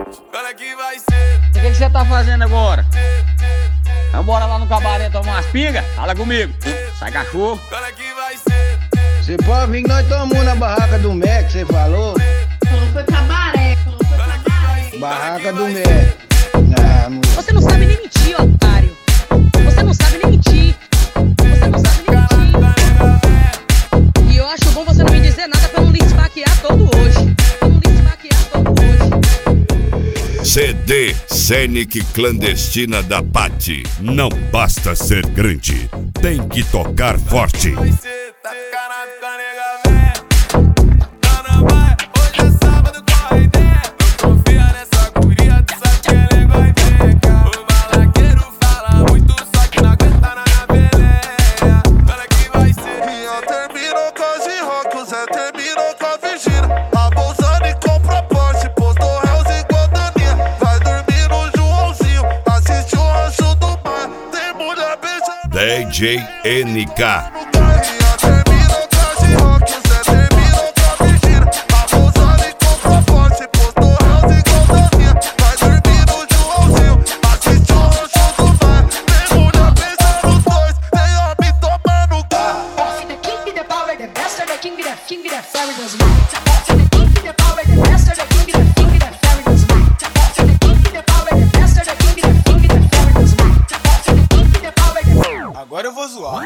Olha que vai ser. O que você tá fazendo agora? Vambora lá no cabaré tomar umas pingas? Fala comigo. Sai cachorro. Olha que vai ser. Você pode vir que nós tomamos na barraca do Mac, você falou? Falou foi cabaré. Barraca do Mac. Ah, mulher. Você não sabe nem mentir, otário. Você não sabe nem mentir. Você não sabe nem mentir. E eu acho bom você não me dizer nada pra não lhe esfaquear todo hoje. Pra não lhe esfaquear todo hoje. CD Scenic Clandestina da Paty. Não basta ser grande, tem que tocar forte. Vai ser, tá encarado com a nega velha. Tá na baia, hoje é sábado, corre ideia. Não confia nessa guria, tu sabe que ela é guaipeca. O balaqueiro fala muito, só que não aguenta na peleia. Olha que vai ser. Minha terminou com a G-Rock, o Zé terminou com a Virgínia. A Bolsani comprou Porsche, postou Hells igual Daninha. Vai dormir no Joãozinho, assiste o Rancho do Mar. Tem mulher beijando DJ NK. no carrinho. Terminou com a G-Rock, o Zé terminou com a Virgínia. A Bolsani comprou Porsche, postou Hells igual Daninha. Vai dormir no Joãozinho, assiste o Rancho do Mar. Tem mulher beijando os dois, tem homem tomando carro. The king be the power, the best of the king be the fairy does right. The king be the power, the best of the king be the fairy does right. The king be the power, the best of the king be the fairy does right. The king be the power, the Agora eu vou zoar.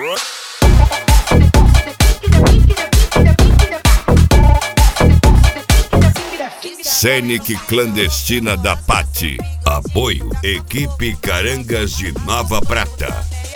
Scenic Clandestina da Paty. Apoio Equipe Carangas de Nova Prata.